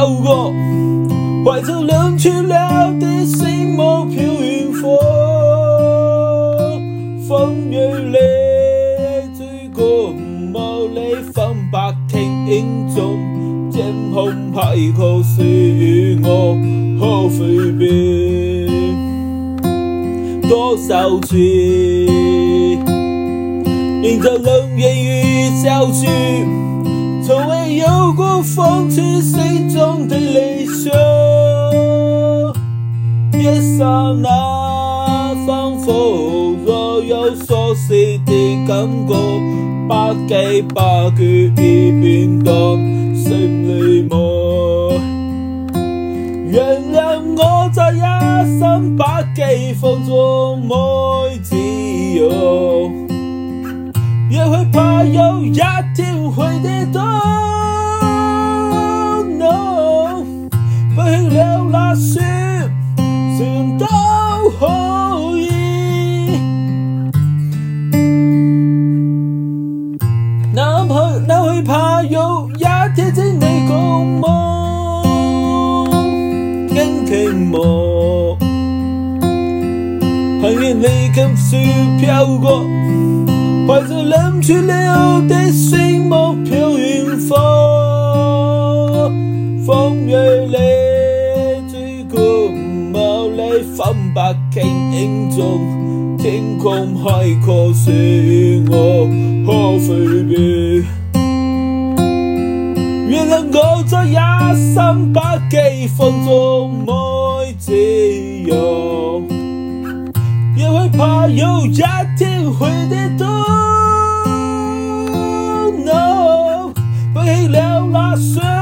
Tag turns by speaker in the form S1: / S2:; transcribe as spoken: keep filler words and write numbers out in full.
S1: 飘过，怀着冷却了的心梦飘云风，风雨里追過無理分百聽中，天空海口是與我可分別多少次，迎着冷言與小句，從未有過諷刺心中的理想，一剎那仿佛若有所思的感覺，百幾百句已變當心裏夢，原諒我在一生百幾風中沒自由，也會怕有一天會跌倒 No 不輕了那雪誰人都可以，哪怕哪會怕有一天只你共夢驚奇夢，寒夜裡看雪飄過，懷着冷卻了的心夢飄雲風，風雨裡追過無理分百傾中，天空海闊是與我可分別，原諒我在一生百幾風中沒自由，也會怕有一天會跌倒 No 不輕了那雪